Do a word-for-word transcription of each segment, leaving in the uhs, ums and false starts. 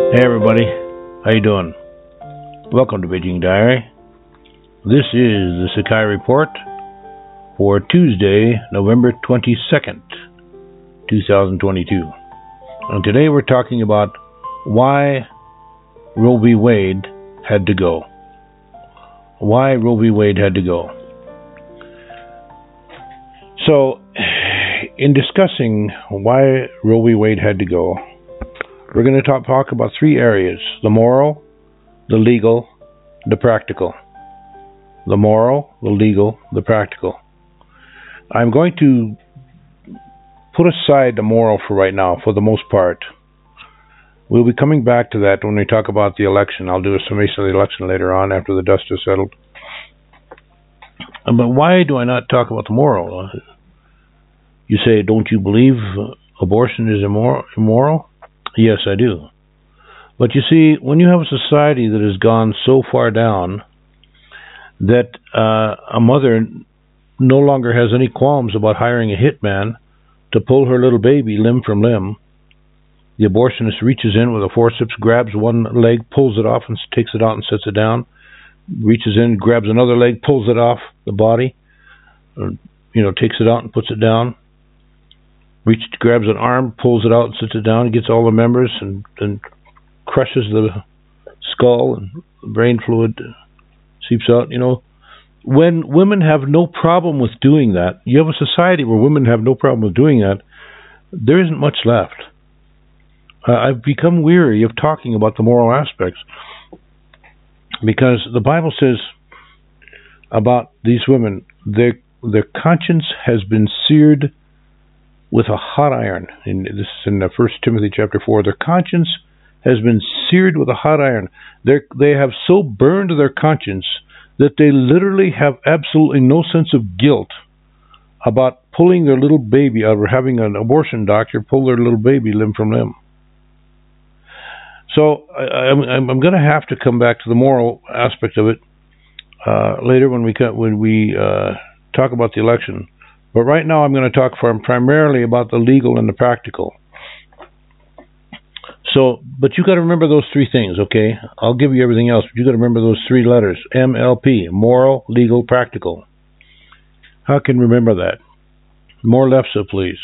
Hey everybody, how you doing? Welcome to Beijing Diary. This is the Sakai Report for Tuesday, November twenty-second, twenty twenty-two. And today we're talking about why Roe v. Wade had to go. Why Roe v. Wade had to go. So, in discussing why Roe v. Wade had to go, we're going to talk, talk about three areas: the moral, the legal, the practical. The moral, the legal, the practical. I'm going to put aside the moral for right now, for the most part. We'll be coming back to that when we talk about the election. I'll do a summation of the election later on after the dust is settled. But why do I not talk about the moral? You say, don't you believe abortion is immor- immoral? Yes, I do. But you see, when you have a society that has gone so far down that uh, a mother no longer has any qualms about hiring a hitman to pull her little baby limb from limb, the abortionist reaches in with a forceps, grabs one leg, pulls it off, and takes it out and sets it down, reaches in, grabs another leg, pulls it off the body, or, you know, takes it out and puts it down, reaches, grabs an arm, pulls it out and sits it down, gets all the members and, and crushes the skull, and brain fluid seeps out. You know, when women have no problem with doing that, you have a society where women have no problem with doing that, there isn't much left. Uh, I've become weary of talking about the moral aspects because the Bible says about these women, their their conscience has been seared with a hot iron. And this is in First Timothy chapter four. Their conscience has been seared with a hot iron. They they have so burned their conscience that they literally have absolutely no sense of guilt about pulling their little baby out, or having an abortion doctor pull their little baby limb from limb. So I, I'm, I'm going to have to come back to the moral aspect of it uh, later when we when we uh, talk about the election. But right now I'm going to talk for primarily about the legal and the practical. So, but you got to remember those three things, okay? I'll give you everything else, but you got to remember those three letters: M L P, moral, legal, practical. How can you remember that? More left, so please.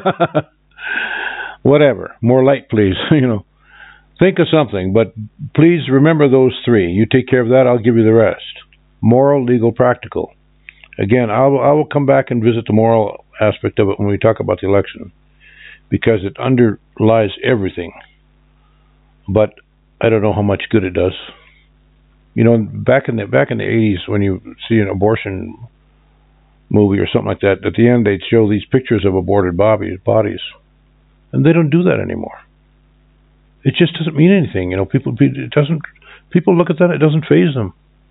Whatever, more light, please. You know, think of something, but please remember those three. You take care of that, I'll give you the rest. Moral, legal, practical. Again, I'll, I will come back and visit the moral aspect of it when we talk about the election, because it underlies everything. But I don't know how much good it does. You know, back in the back in the eighties, when you see an abortion movie or something like that, at the end they'd show these pictures of aborted bodies, bodies, and they don't do that anymore. It just doesn't mean anything. You know, people it doesn't. People look at that, it doesn't faze them.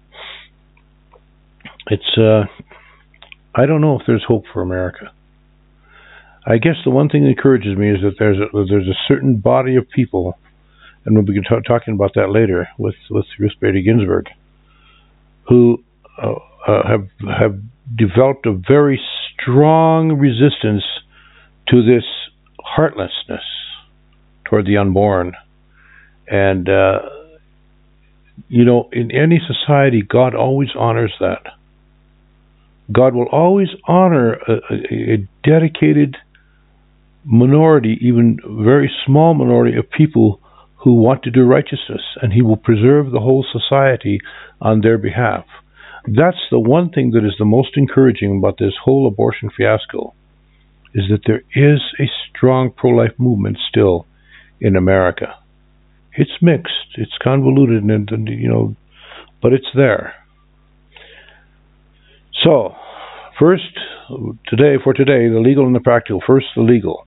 It's. Uh, I don't know if there's hope for America. I guess the one thing that encourages me is that there's a, there's a certain body of people, and we'll be t- talking about that later with, with Ruth Bader Ginsburg, who uh, uh, have have developed a very strong resistance to this heartlessness toward the unborn. And, uh, you know, in any society, God always honors that. God will always honor a, a, a dedicated minority, even very small minority of people who want to do righteousness, and he will preserve the whole society on their behalf. That's the one thing that is the most encouraging about this whole abortion fiasco, is that there is a strong pro-life movement still in America. It's mixed, it's convoluted, and, and you know, but it's there. So, first, today, for today, the legal and the practical. First, the legal.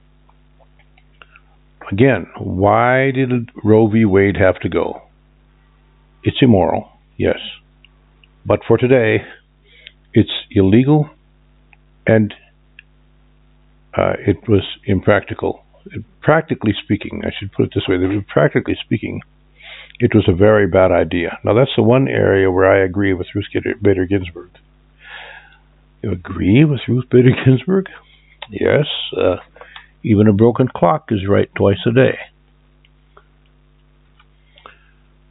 Again, why did Roe v. Wade have to go? It's immoral, yes. But for today, it's illegal, and uh, it was impractical. Practically speaking, I should put it this way, practically speaking, it was a very bad idea. Now, that's the one area where I agree with Ruth Bader Ginsburg. You agree with Ruth Bader Ginsburg? Yes. Uh, Yes, even a broken clock is right twice a day.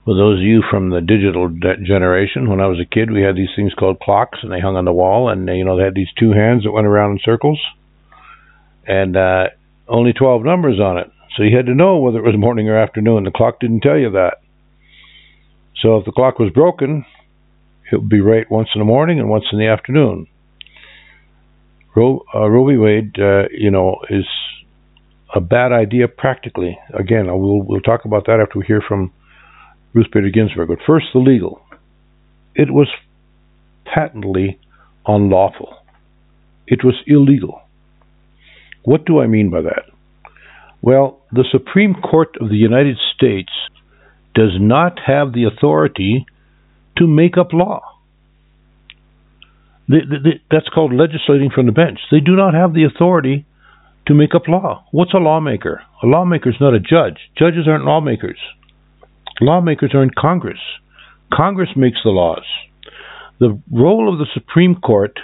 For those of you from the digital de- generation, when I was a kid, we had these things called clocks, and they hung on the wall, and they, you know, they had these two hands that went around in circles, and uh, only twelve numbers on it. So you had to know whether it was morning or afternoon. The clock didn't tell you that. So if the clock was broken, it would be right once in the morning and once in the afternoon. Ro- uh, Roe v. Wade, uh, you know, is a bad idea practically. Again, we'll we'll talk about that after we hear from Ruth Bader Ginsburg. But first, the legal. It was patently unlawful. It was illegal. What do I mean by that? Well, the Supreme Court of the United States does not have the authority to make up law. They, they, that's called legislating from the bench. They do not have the authority to make up law. What's a lawmaker? A lawmaker is not a judge. Judges aren't lawmakers. Lawmakers are in Congress. Congress makes the laws. The role of the Supreme Court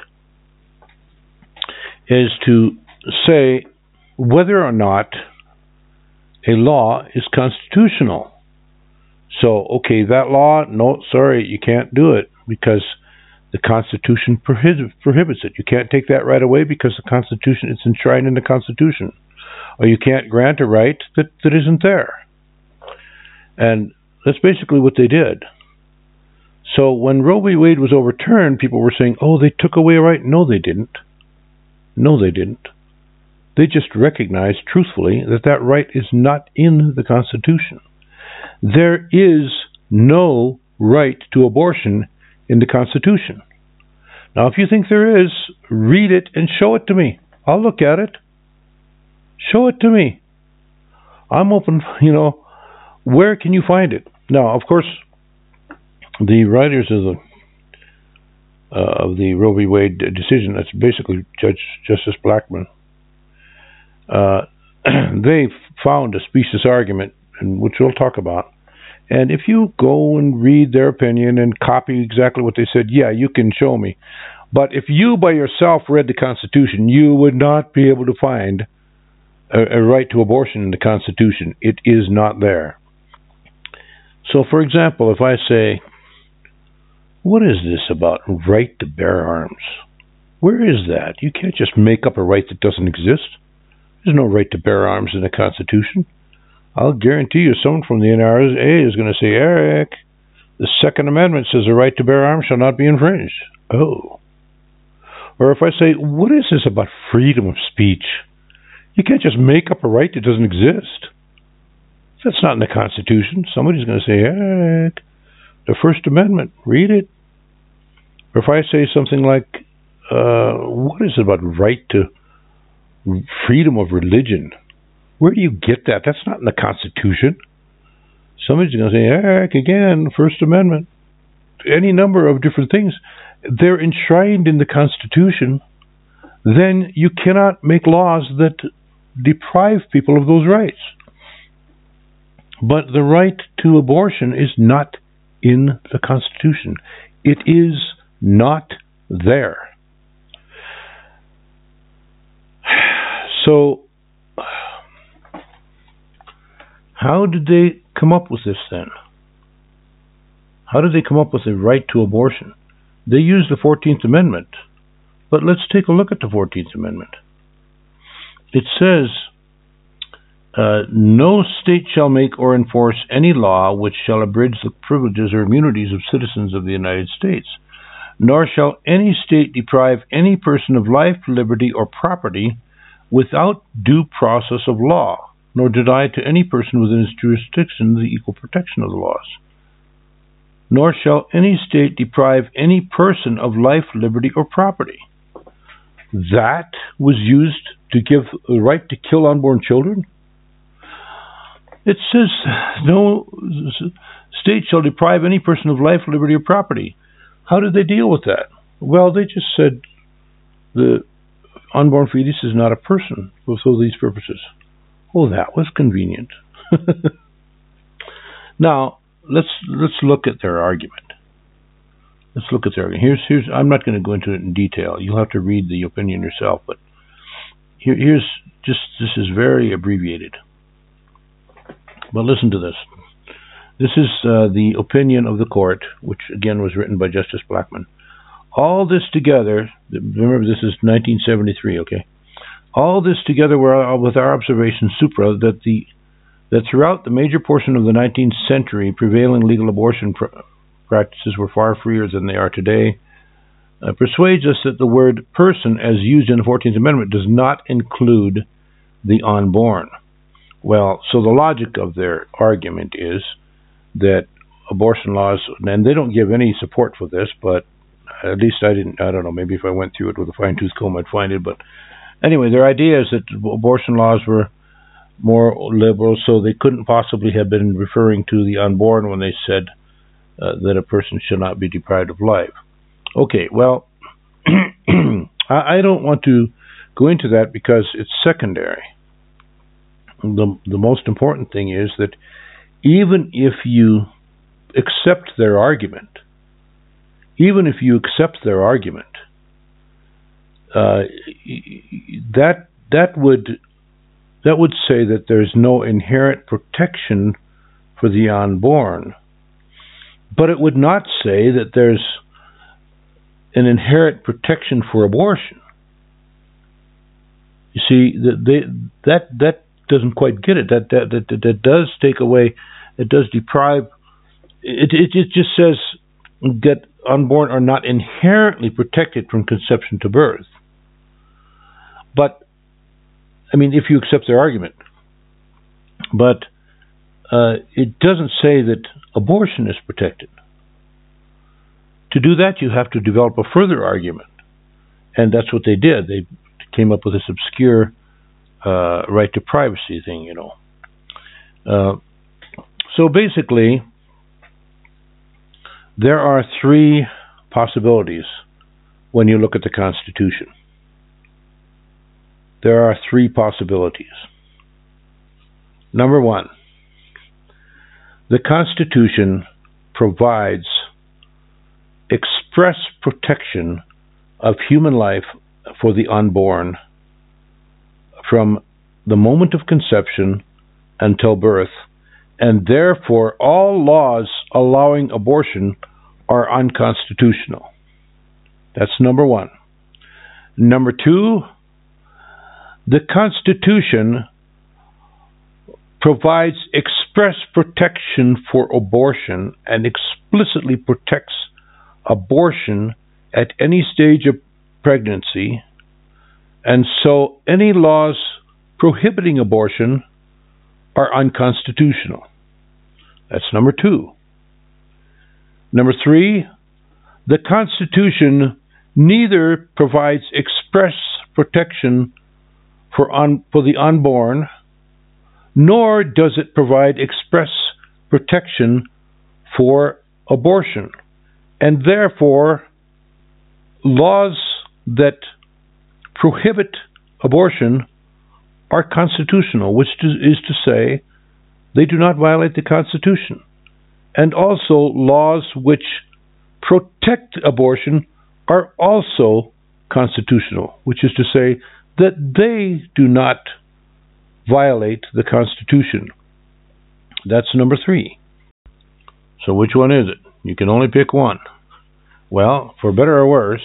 is to say whether or not a law is constitutional. So, okay, that law, no, sorry, you can't do it because the Constitution prohibits prohibits it. You can't take that right away because the Constitution, it's enshrined in the Constitution. Or you can't grant a right that, that isn't there. And that's basically what they did. So when Roe v. Wade was overturned, people were saying, oh, they took away a right. No, they didn't. No, they didn't. They just recognized truthfully that that right is not in the Constitution. There is no right to abortion in the Constitution. Now, if you think there is, read it and show it to me. I'll look at it. Show it to me. I'm open, you know, where can you find it? Now, of course, the writers of the uh, of the Roe v. Wade decision, that's basically Judge Justice Blackmun, uh, they found a specious argument, and which we'll talk about. And if you go and read their opinion and copy exactly what they said, yeah, you can show me. But if you by yourself read the Constitution, you would not be able to find a, a right to abortion in the Constitution. It is not there. So, for example, if I say, what is this about right to bear arms? Where is that? You can't just make up a right that doesn't exist. There's no right to bear arms in the Constitution. I'll guarantee you someone from the N R A is going to say, Eric, the Second Amendment says the right to bear arms shall not be infringed. Oh. Or if I say, what is this about freedom of speech? You can't just make up a right that doesn't exist. That's not in the Constitution. Somebody's going to say, Eric, the First Amendment, read it. Or if I say something like, uh, what is it about right to freedom of religion? Where do you get that? That's not in the Constitution. Somebody's going to say, Eric, again, First Amendment. Any number of different things. They're enshrined in the Constitution. Then you cannot make laws that deprive people of those rights. But the right to abortion is not in the Constitution. It is not there. So, how did they come up with this then? How did they come up with the right to abortion? They used the fourteenth Amendment. But let's take a look at the fourteenth Amendment. It says, uh, no state shall make or enforce any law which shall abridge the privileges or immunities of citizens of the United States, nor shall any state deprive any person of life, liberty, or property without due process of law, nor deny to any person within its jurisdiction the equal protection of the laws. Nor shall any state deprive any person of life, liberty, or property. That was used to give the right to kill unborn children? It says, no state shall deprive any person of life, liberty, or property. How did they deal with that? Well, they just said the unborn fetus is not a person for these purposes. Oh, that was convenient. Now, let's let's look at their argument. Let's look at their argument. Here's here's. I'm not going to go into it in detail. You'll have to read the opinion yourself. But here, here's just this is very abbreviated. But listen to this. This is uh, the opinion of the court, which again was written by Justice Blackmun. All this together, remember this is nineteen seventy-three, okay? All this together with our observation supra that the that throughout the major portion of the nineteenth century, prevailing legal abortion pr practices were far freer than they are today, uh, persuades us that the word person, as used in the fourteenth Amendment, does not include the unborn. Well, so the logic of their argument is that abortion laws, and they don't give any support for this, but at least I didn't, I don't know, maybe if I went through it with a fine-tooth comb I'd find it, but anyway, their idea is that abortion laws were more liberal, so they couldn't possibly have been referring to the unborn when they said uh, that a person should not be deprived of life. Okay, well, I, I don't want to go into that because it's secondary. The, the most important thing is that even if you accept their argument, even if you accept their argument, uh, that that would that would say that there's no inherent protection for the unborn, but it would not say that there's an inherent protection for abortion. You see, that they, that that doesn't quite get it. That that that, that does take away. It does deprive. It, it it just says that unborn are not inherently protected from conception to birth. But I mean, if you accept their argument, but uh, it doesn't say that abortion is protected. To do that, you have to develop a further argument, and that's what they did. They came up with this obscure uh, right to privacy thing, you know. Uh, so basically, there are three possibilities when you look at the Constitution. There are three possibilities. Number one, the Constitution provides express protection of human life for the unborn from the moment of conception until birth, and therefore all laws allowing abortion are unconstitutional. That's number one. Number two, the Constitution provides express protection for abortion and explicitly protects abortion at any stage of pregnancy, and so any laws prohibiting abortion are unconstitutional. That's number two. Number three, the Constitution neither provides express protection for, un, for the unborn, nor does it provide express protection for abortion. And therefore, laws that prohibit abortion are constitutional, which is to say, they do not violate the Constitution. And also, laws which protect abortion are also constitutional, which is to say that they do not violate the Constitution. That's number three. So which one is it? You can only pick one. Well, for better or worse,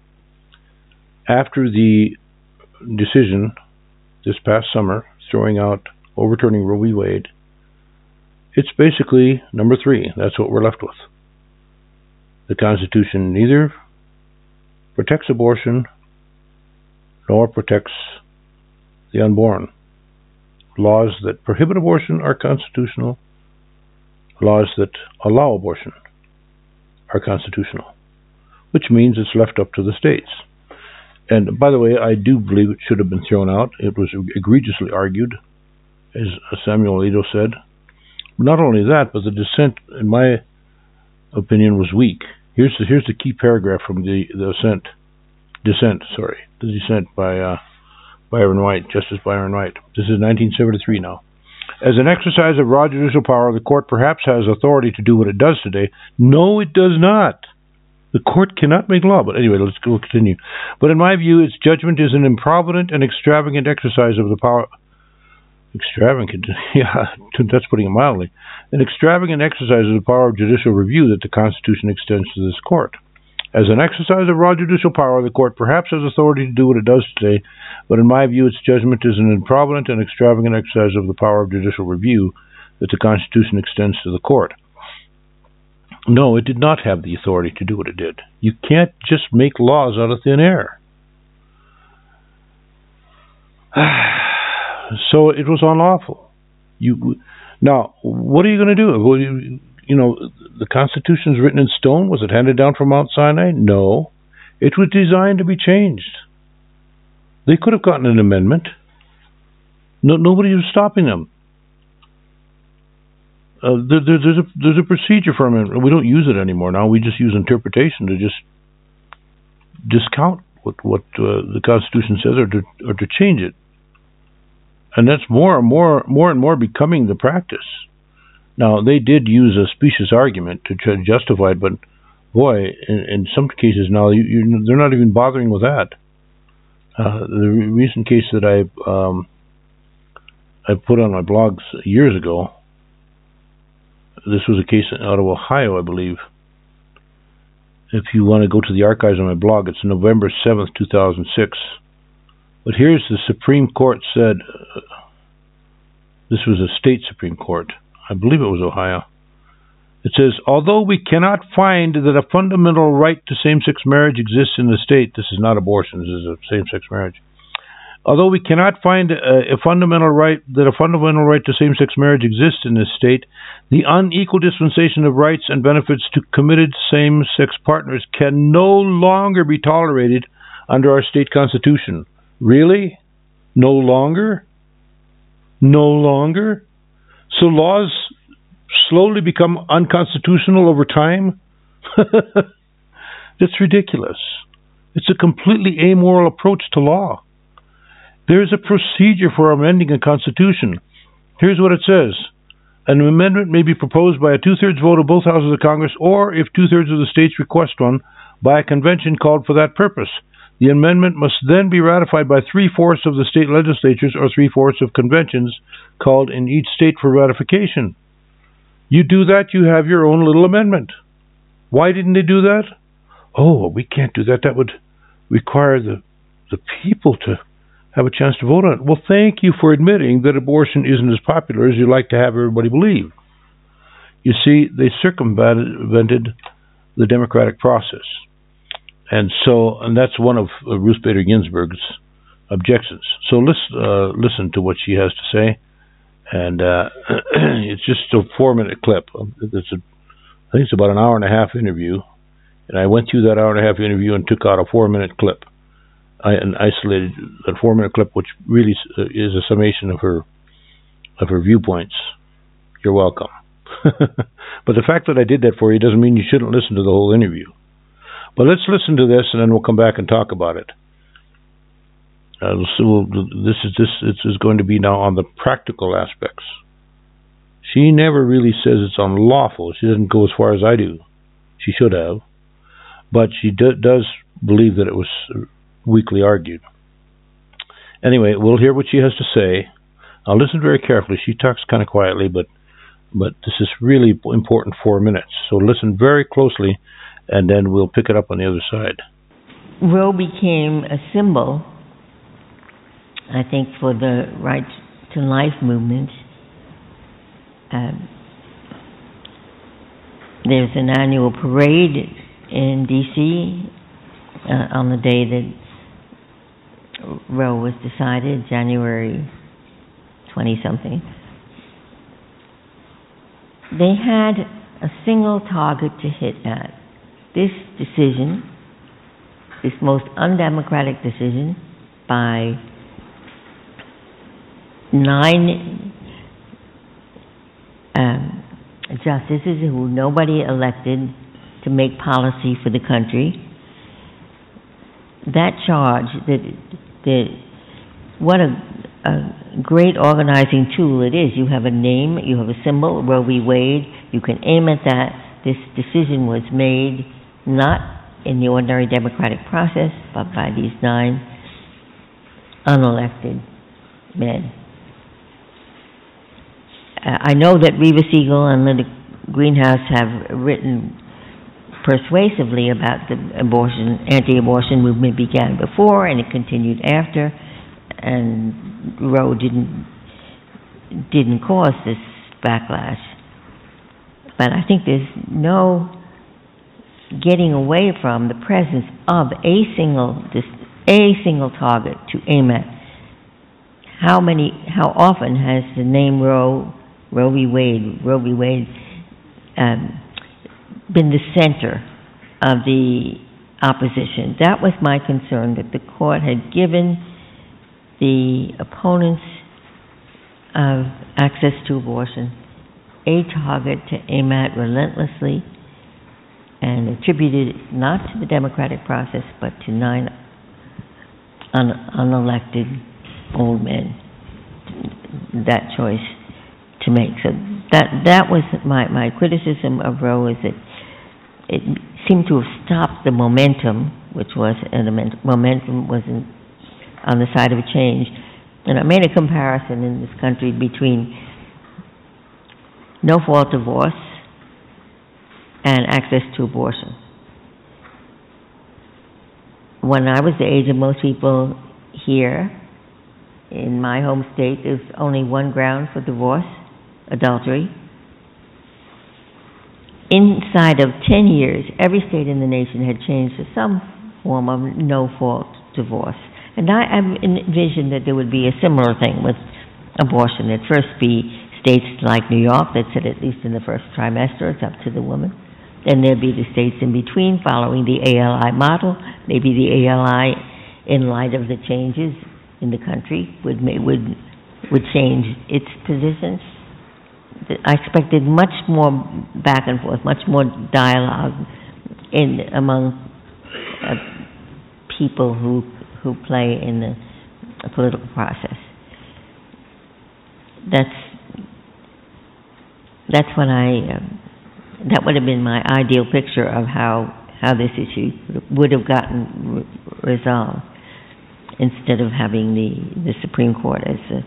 after the decision this past summer throwing out, overturning Roe v. Wade, it's basically number three. That's what we're left with. The Constitution neither protects abortion nor protects the unborn. Laws that prohibit abortion are constitutional. Laws that allow abortion are constitutional, which means it's left up to the states. And by the way, I do believe it should have been thrown out. It was egregiously argued, as Samuel Alito said. Not only that, but the dissent, in my opinion, was weak. Here's the, here's the key paragraph from the, the dissent, dissent, sorry, the dissent by uh, Byron White, Justice Byron White. This is nineteen seventy-three now. As an exercise of raw judicial power, the court perhaps has authority to do what it does today. No, it does not. The court cannot make law. But anyway, let's go continue. But in my view, its judgment is an improvident and extravagant exercise of the power Extravagant, yeah, that's putting it mildly. An extravagant exercise of the power of judicial review that the Constitution extends to this court. As an exercise of raw judicial power, the court perhaps has authority to do what it does today, but in my view, its judgment is an improvident and extravagant exercise of the power of judicial review that the Constitution extends to the court. No, it did not have the authority to do what it did. You can't just make laws out of thin air. So it was unlawful. You now, what are you going to do? Well, you, you know, the Constitution is written in stone. Was it handed down from Mount Sinai? No. It was designed to be changed. They could have gotten an amendment. No, nobody was stopping them. Uh, there, there, there's a there's a procedure for amendment. We don't use it anymore now. We just use interpretation to just discount what what uh, the Constitution says, or to or to change it. And that's more and more, more and more becoming the practice. Now, they did use a specious argument to try to justify it, but boy, in, in some cases now, you, you, they're not even bothering with that. Uh, the re- recent case that I um, I put on my blogs years ago, this was a case out of Ohio, I believe. If you want to go to the archives on my blog, it's November seventh, two thousand six. But here's the Supreme Court said, uh, this was a state Supreme Court, I believe it was Ohio. It says, although we cannot find that a fundamental right to same-sex marriage exists in the state, this is not abortion, this is a same-sex marriage. Although we cannot find a, a fundamental right that a fundamental right to same-sex marriage exists in this state, the unequal dispensation of rights and benefits to committed same-sex partners can no longer be tolerated under our state constitution. Really? No longer? No longer? So laws slowly become unconstitutional over time? That's ridiculous. It's a completely amoral approach to law. There's a procedure for amending a constitution. Here's what it says. An amendment may be proposed by a two-thirds vote of both houses of Congress, or, if two-thirds of the states request one, by a convention called for that purpose. The amendment must then be ratified by three-fourths of the state legislatures or three-fourths of conventions called in each state for ratification. You do that, you have your own little amendment. Why didn't they do that? Oh, we can't do that. That would require the the people to have a chance to vote on it. Well, thank you for admitting that abortion isn't as popular as you like to have everybody believe. You see, they circumvented the democratic process. And so, and that's one of uh, Ruth Bader Ginsburg's objections. So let's uh, listen to what she has to say. And uh, it's just a four-minute clip. It's a, I think it's about an hour and a half interview. And I went through that hour and a half interview and took out a four-minute clip. I and isolated that four-minute clip, which really is a summation of her of her viewpoints. You're welcome. But the fact that I did that for you doesn't mean you shouldn't listen to the whole interview. But let's listen to this, and then we'll come back and talk about it. Uh, so this is this, this is going to be now on the practical aspects. She never really says it's unlawful. She doesn't go as far as I do. She should have. But she do, does believe that it was weakly argued. Anyway, we'll hear what she has to say. I'll listen very carefully. She talks kind of quietly, but but this is really important four minutes. So listen very closely, and then we'll pick it up on the other side. Roe became a symbol, I think, for the right to life movement. Um, there's an annual parade in D C uh, on the day that Roe was decided, January twenty-something. They had a single target to hit at. This decision, this most undemocratic decision by nine um, justices who nobody elected to make policy for the country. That charge, that, that what a, a great organizing tool it is. You have a name, you have a symbol, Roe v. Wade, you can aim at that. This decision was made not in the ordinary democratic process, but by these nine unelected men. I know that Reva Siegel and Linda Greenhouse have written persuasively about the abortion, anti-abortion movement began before and it continued after, and Roe didn't didn't cause this backlash. But I think there's no getting away from the presence of a single this, a single target to aim at. How many? How often has the name Roe, Roe v. Wade, Roe v. Wade, um, been the center of the opposition? That was my concern, that the court had given the opponents of access to abortion a target to aim at relentlessly, and attributed it not to the democratic process but to nine un- unelected old men, that choice to make. So that that was my, my criticism of Roe, is that it seemed to have stopped the momentum, which was an momentum was in, on the side of a change. And I made a comparison in this country between no-fault divorce and access to abortion. When I was the age of most people here, in my home state, there's only one ground for divorce: adultery. Inside of ten years, every state in the nation had changed to some form of no-fault divorce. And I envisioned that there would be a similar thing with abortion. There'd first be states like New York that said at least in the first trimester it's up to the woman. Then there'd be the states in between following the A L I model. Maybe the A L I, in light of the changes in the country, would would would change its position. I expected much more back and forth, much more dialogue in among uh, people who who play in the uh, political process. That's that's what I. Um, that would have been my ideal picture of how how this issue would have gotten re- resolved, instead of having the, the Supreme Court as the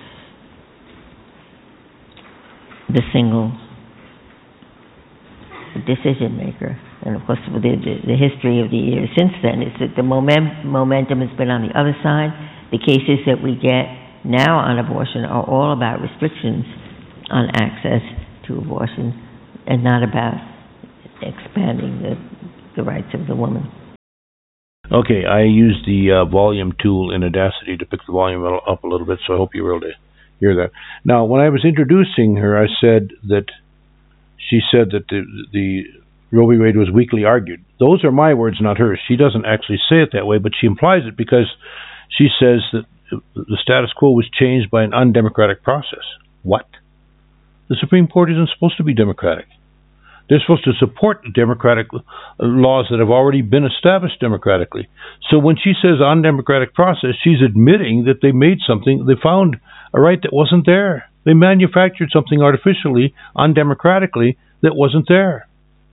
the single decision maker. And of course, the, the, the history of the years since then is that the moment, momentum has been on the other side. The cases that we get now on abortion are all about restrictions on access to abortion and not about expanding the, the rights of the woman. Okay, I used the uh, volume tool in Audacity to pick the volume up a little bit, so I hope you were able to hear that. Now, when I was introducing her, I said that she said that the, the Roe v. Wade was weakly argued. Those are my words, not hers. She doesn't actually say it that way, but she implies it because she says that the status quo was changed by an undemocratic process. What? The Supreme Court isn't supposed to be democratic. They're supposed to support the democratic laws that have already been established democratically. So when she says undemocratic process, she's admitting that they made something, they found a right that wasn't there. They manufactured something artificially, undemocratically, that wasn't there.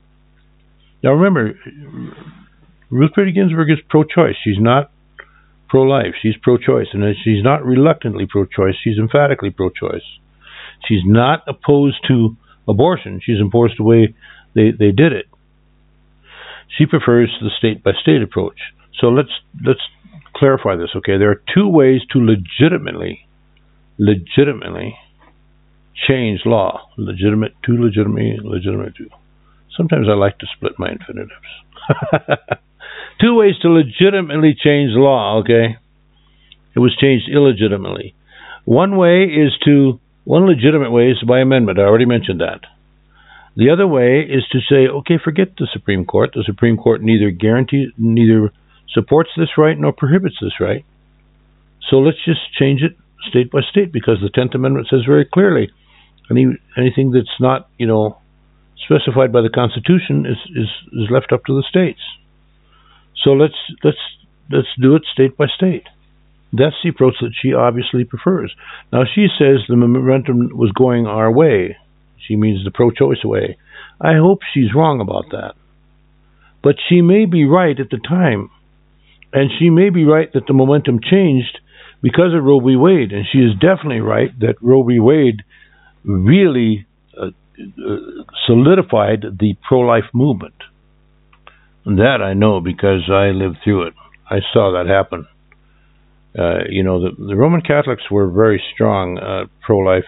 Now remember, Ruth Bader Ginsburg is pro-choice. She's not pro-life. She's pro-choice. And she's not reluctantly pro-choice. She's emphatically pro-choice. She's not opposed to abortion. She's opposed to the way they, they did it. She prefers the state-by-state approach. So let's let's clarify this, okay? There are two ways to legitimately, legitimately change law. Legitimate, to legitimately, legitimate to. Sometimes I like to split my infinitives. Two ways to legitimately change law, okay? It was changed illegitimately. One way is to, one legitimate way is by amendment. I already mentioned that. The other way is to say, okay, forget the Supreme Court. The Supreme Court neither guarantees, neither supports this right nor prohibits this right. So let's just change it state by state, because the tenth Amendment says very clearly, any anything that's not, you know, specified by the Constitution is, is, is left up to the states. So let's let's let's do it state by state. That's the approach that she obviously prefers. Now she says the momentum was going our way. She means the pro-choice way. I hope she's wrong about that. But she may be right at the time. And she may be right that the momentum changed because of Roe v. Wade. And she is definitely right that Roe v. Wade really uh, uh, solidified the pro-life movement. And that I know because I lived through it. I saw that happen. Uh, you know, the, the Roman Catholics were very strong uh, pro-life,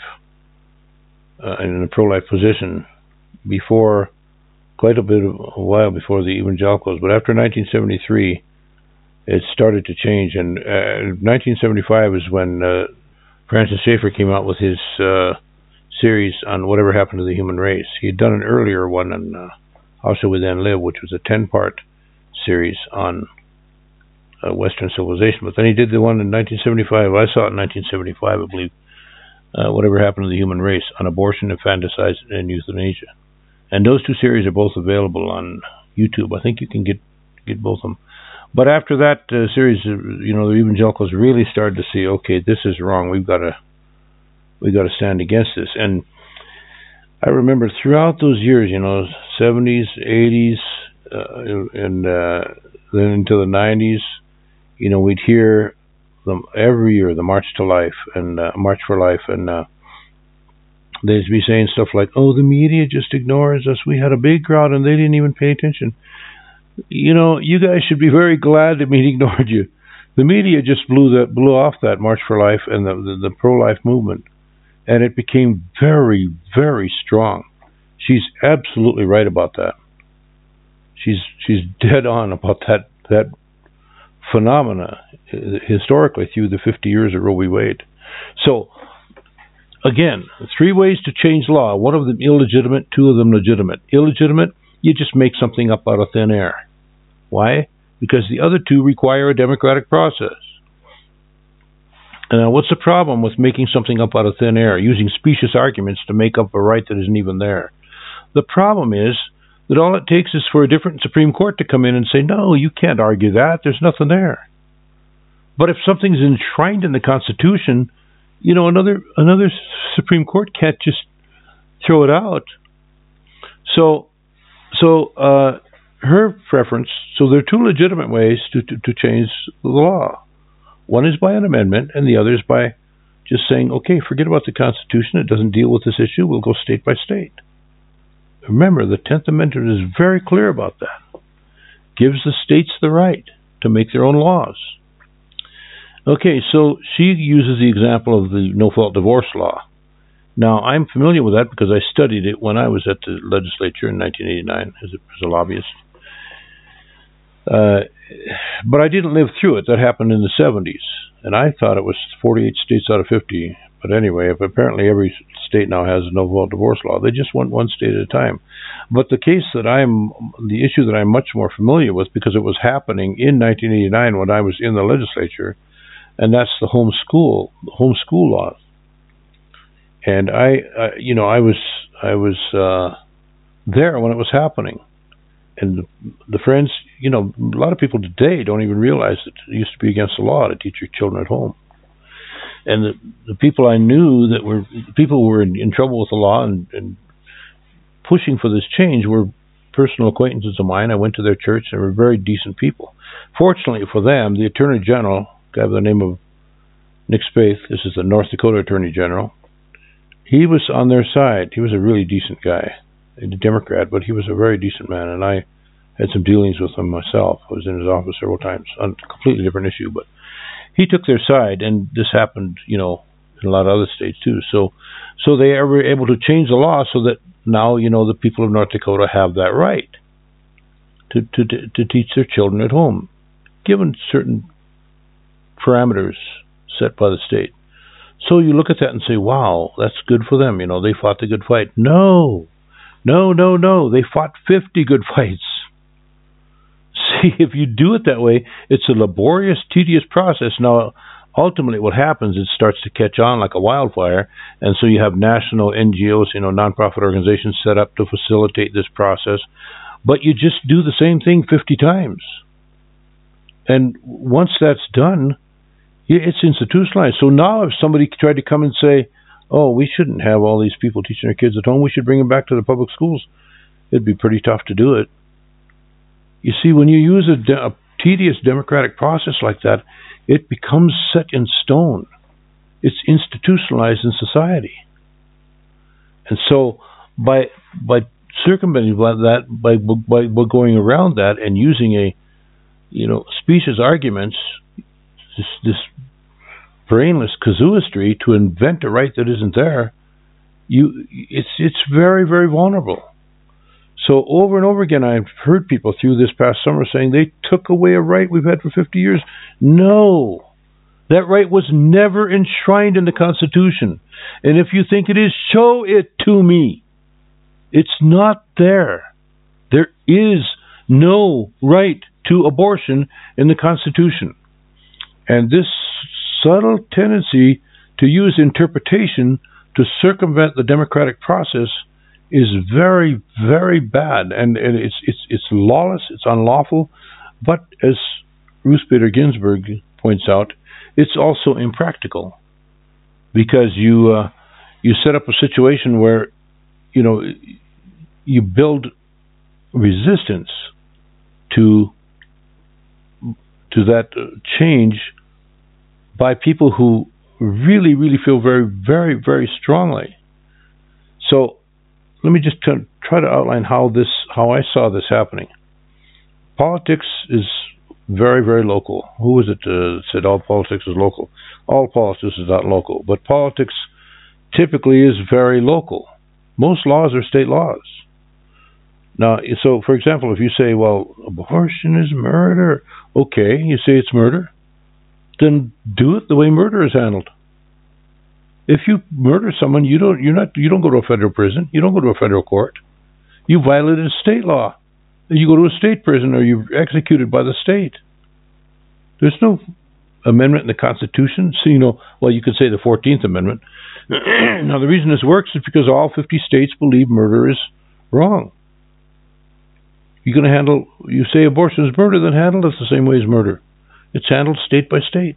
uh, in a pro-life position before, quite a bit of a while before the evangelicals. But after nineteen seventy-three, it started to change. And uh, nineteen seventy-five is when uh, Francis Schaeffer came out with his uh, series on whatever happened to the human race. He had done an earlier one on uh, How Shall We Then Live, which was a ten-part series on uh, Western civilization. But then he did the one in nineteen seventy-five. I saw it in nineteen seventy-five, I believe. Uh, whatever happened to the human race, on abortion, infanticide, and euthanasia. And those two series are both available on YouTube. I think you can get get both of them. But after that uh, series, you know, the evangelicals really started to see, okay, this is wrong. We've got to we got to stand against this. And I remember throughout those years, you know, seventies, eighties, uh, and uh, then into the nineties, you know, we'd hear them every year, the March to Life and uh, March for Life, and uh, they'd be saying stuff like, "Oh, the media just ignores us. We had a big crowd and they didn't even pay attention." You know, you guys should be very glad the media ignored you. The media just blew that blew off that March for Life and the, the, the pro-life movement, and it became very, very strong. She's absolutely right about that. She's she's dead on about that that phenomena historically through the fifty years of Roe v. Wade. So, again, three ways to change law. One of them illegitimate, two of them legitimate. Illegitimate, you just make something up out of thin air. Why? Because the other two require a democratic process. And now, what's the problem with making something up out of thin air, using specious arguments to make up a right that isn't even there? The problem is that all it takes is for a different Supreme Court to come in and say, no, you can't argue that. There's nothing there. But if something's enshrined in the Constitution, you know, another another Supreme Court can't just throw it out. So, so uh, her preference. So there are two legitimate ways to, to to change the law. One is by an amendment, and the other is by just saying, okay, forget about the Constitution. It doesn't deal with this issue. We'll go state by state. Remember, the tenth Amendment is very clear about that. Gives the states the right to make their own laws. Okay, so she uses the example of the no-fault divorce law. Now, I'm familiar with that because I studied it when I was at the legislature in nineteen eighty-nine as a, as a lobbyist. Uh, but I didn't live through it. That happened in the seventies, and I thought it was forty-eight states out of fifty. But anyway, if apparently every state now has a no-fault divorce law. They just went one state at a time. But the case that I'm, the issue that I'm much more familiar with, because it was happening in nineteen eighty-nine when I was in the legislature, and that's the homeschool, homeschool law. And I, I, you know, I was, I was uh, there when it was happening. And the, the friends, you know, a lot of people today don't even realize that it used to be against the law to teach your children at home. And the, the people I knew that were, people who were in, in trouble with the law and, and pushing for this change were personal acquaintances of mine. I went to their church. They were very decent people. Fortunately for them, the Attorney General, a guy by the name of Nick Spaeth, this is the North Dakota Attorney General, he was on their side. He was a really decent guy, a Democrat, but he was a very decent man, and I had some dealings with him myself. I was in his office several times on a completely different issue, but he took their side, and this happened, you know, in a lot of other states too. So, so they were able to change the law so that now, you know, the people of North Dakota have that right to to to teach their children at home, given certain parameters set by the state. So you look at that and say, wow, that's good for them. You know, they fought the good fight. No, no, no, no. They fought fifty good fights. See, if you do it that way, it's a laborious, tedious process. Now, ultimately what happens is it starts to catch on like a wildfire, and so you have national N G Os, you know, nonprofit organizations set up to facilitate this process. But you just do the same thing fifty times. And once that's done, it's institutionalized. So now if somebody tried to come and say, oh, we shouldn't have all these people teaching their kids at home, we should bring them back to the public schools, it'd be pretty tough to do it. You see, when you use a, de- a tedious democratic process like that, it becomes set in stone. It's institutionalized in society. And so by by circumventing that, by, by by going around that and using a, you know, specious arguments, this, this brainless casuistry to invent a right that isn't there, you it's it's very, very vulnerable. So over and over again, I've heard people through this past summer saying they took away a right we've had for fifty years. No, that right was never enshrined in the Constitution. And if you think it is, show it to me. It's not there. There is no right to abortion in the Constitution. And this subtle tendency to use interpretation to circumvent the democratic process is very, very bad, and, and it's it's it's lawless, it's unlawful, but as Ruth Bader Ginsburg points out, it's also impractical, because you uh, you set up a situation where, you know, you build resistance to to that change by people who really, really feel very, very, very strongly. So let me just t- try to outline how this, how I saw this happening. Politics is very, very local. Who was it uh, said all politics is local? All politics is not local, but politics typically is very local. Most laws are state laws. Now, so for example, if you say, well, abortion is murder, okay, you say it's murder, then do it the way murder is handled. If you murder someone, you don't you're not you don't go to a federal prison, you don't go to a federal court. You violated a state law. You go to a state prison, or you're executed by the state. There's no amendment in the Constitution. So, you know, well, you could say the fourteenth Amendment. Now, the reason this works is because all fifty states believe murder is wrong. You're going to handle, you say abortion is murder, then handle it the same way as murder. It's handled state by state.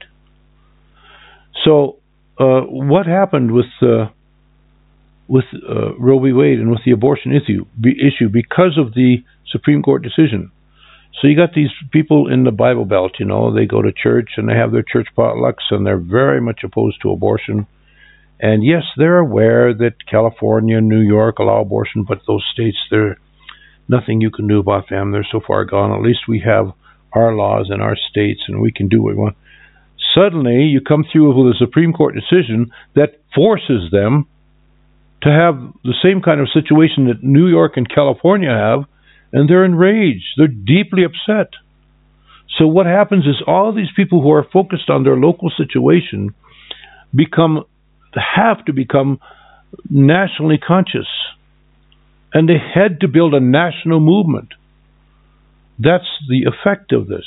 So, uh, what happened with uh, with uh, Roe v. Wade and with the abortion issue, be, issue because of the Supreme Court decision? So you got these people in the Bible Belt, you know, they go to church and they have their church potlucks and they're very much opposed to abortion. And yes, they're aware that California and New York allow abortion, but those states, there's nothing you can do about them. They're so far gone. At least we have our laws in our states and we can do what we want. Suddenly, you come through with a Supreme Court decision that forces them to have the same kind of situation that New York and California have, and they're enraged. They're deeply upset. So what happens is all these people who are focused on their local situation become have to become nationally conscious, and they had to build a national movement. That's the effect of this.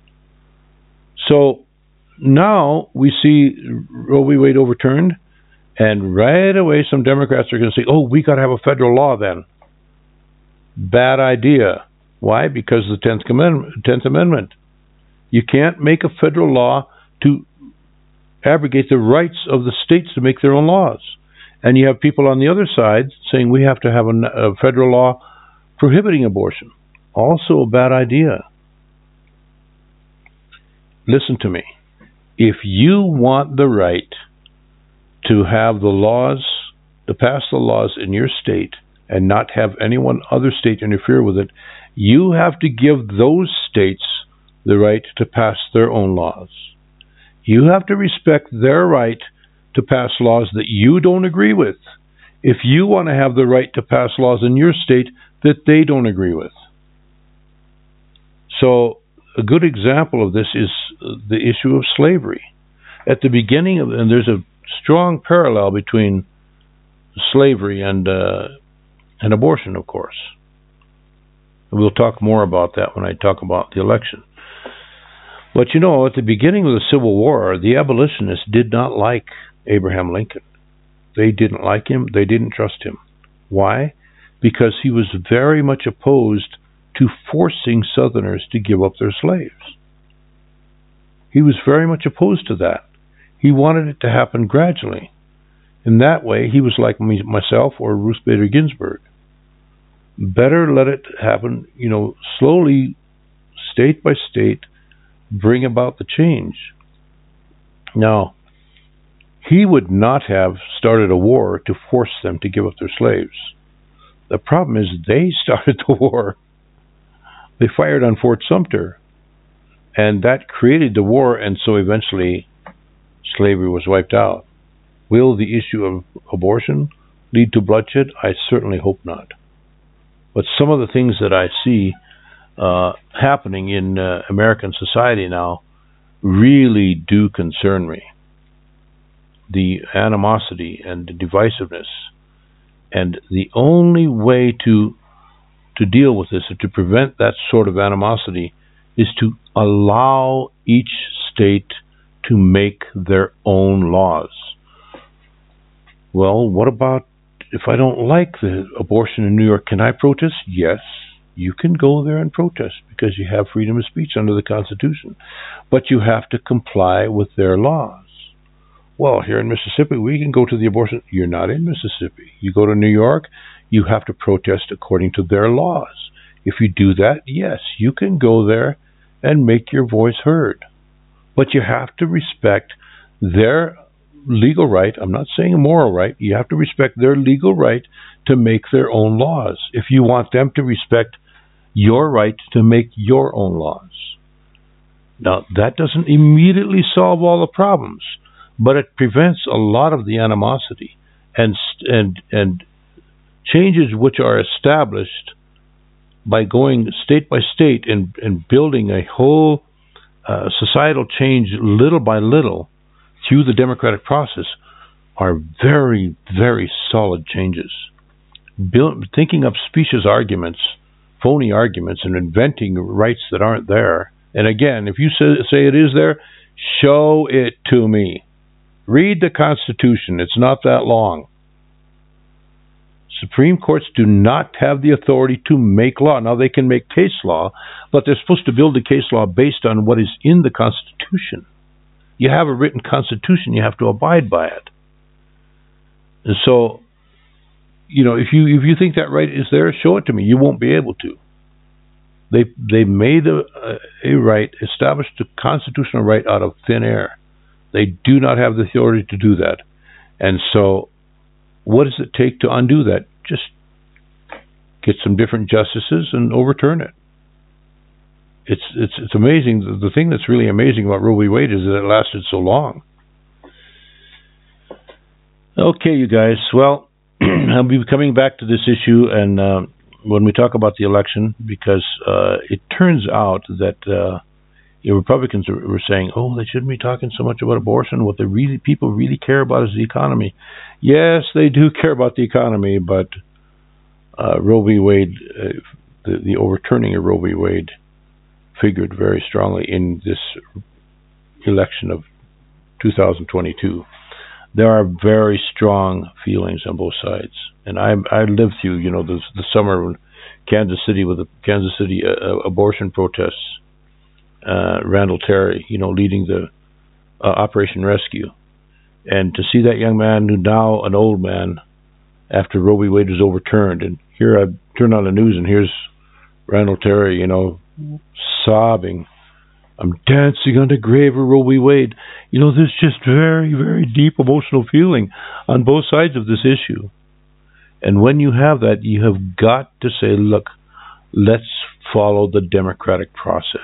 So now we see Roe v. Wade overturned, and right away some Democrats are going to say, oh, we got to have a federal law then. Bad idea. Why? Because of the tenth Amendment. tenth Amendment. You can't make a federal law to abrogate the rights of the states to make their own laws. And you have people on the other side saying we have to have a, a federal law prohibiting abortion. Also a bad idea. Listen to me. If you want the right to have the laws, to pass the laws in your state and not have any one other state interfere with it, you have to give those states the right to pass their own laws. You have to respect their right to pass laws that you don't agree with, if you want to have the right to pass laws in your state that they don't agree with. So a good example of this is the issue of slavery. At the beginning of, and there's a strong parallel between slavery and uh, and abortion, of course. We'll talk more about that when I talk about the election. But you know, at the beginning of the Civil War, the abolitionists did not like Abraham Lincoln. They didn't like him. They didn't trust him. Why? Because he was very much opposed to forcing Southerners to give up their slaves. He was very much opposed to that. He wanted it to happen gradually. In that way, he was like me, myself or Ruth Bader Ginsburg. Better let it happen, you know, slowly, state by state, bring about the change. Now, he would not have started a war to force them to give up their slaves. The problem is they started the war. They fired on Fort Sumter, and that created the war, and so eventually slavery was wiped out. Will the issue of abortion lead to bloodshed? I certainly hope not. But some of the things that I see uh, happening in uh, American society now really do concern me. The animosity and the divisiveness. And the only way to to deal with this, or to prevent that sort of animosity, is to allow each state to make their own laws. Well, what about if I don't like the abortion in New York? Can I protest? Yes, you can go there and protest because you have freedom of speech under the Constitution. But you have to comply with their laws. Well, here in Mississippi, we can go to the abortion. You're not in Mississippi. You go to New York, you have to protest according to their laws. If you do that, yes, you can go there and make your voice heard. But you have to respect their legal right. I'm not saying a moral right. You have to respect their legal right to make their own laws if you want them to respect your right to make your own laws. Now, that doesn't immediately solve all the problems, but it prevents a lot of the animosity and and and changes which are established by going state by state and, and building a whole uh, societal change little by little through the democratic process are very, very solid changes. Build, thinking up specious arguments, phony arguments, and inventing rights that aren't there. And again, if you say, say it is there, show it to me. Read the Constitution. It's not that long. Supreme Courts do not have the authority to make law. Now, they can make case law, but they're supposed to build a case law based on what is in the Constitution. You have a written Constitution, you have to abide by it. And so, you know, if you if you think that right is there, show it to me. You won't be able to. They they made a, a right, established a constitutional right out of thin air. They do not have the authority to do that. And so, what does it take to undo that? Just get some different justices and overturn it. It's it's it's amazing. The, the thing that's really amazing about Roe v. Wade is that it lasted so long. Okay, you guys. Well, I'll be coming back to this issue, and uh, when we talk about the election, because uh, it turns out that uh, you know, Republicans were saying, "Oh, they shouldn't be talking so much about abortion. What the really people really care about is the economy." Yes, they do care about the economy, but uh, Roe v. Wade, uh, the, the overturning of Roe v. Wade, figured very strongly in this election of two thousand twenty-two. There are very strong feelings on both sides, and I I lived through you know the the summer when Kansas City with the Kansas City uh, abortion protests. Uh, Randall Terry, you know, leading the uh, Operation Rescue, and to see that young man, who now an old man, after Roe v. Wade was overturned, and here I turn on the news and here's Randall Terry, you know, sobbing, "I'm dancing on the grave of Roe v. Wade." You know, there's just very, very deep emotional feeling on both sides of this issue. And when you have that, you have got to say, look, let's follow the democratic process.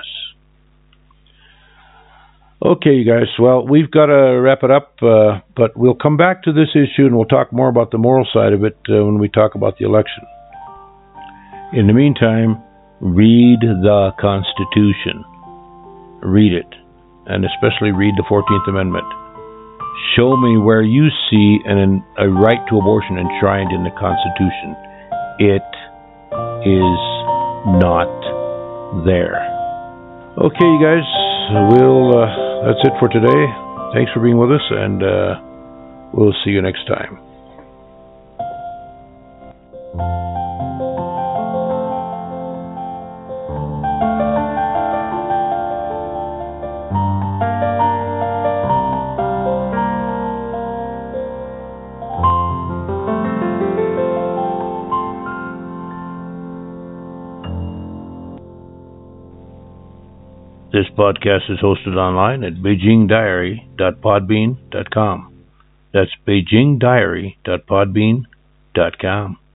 Okay, you guys, well, we've got to wrap it up, uh, but we'll come back to this issue and we'll talk more about the moral side of it uh, when we talk about the election. In the meantime, read the Constitution. Read it, and especially read the fourteenth Amendment. Show me where you see an, a right to abortion enshrined in the Constitution. It is not there. Okay, you guys, we'll, uh, that's it for today. Thanks for being with us, and uh, we'll see you next time. This podcast is hosted online at beijing diary dot podbean dot com. That's beijing diary dot podbean dot com.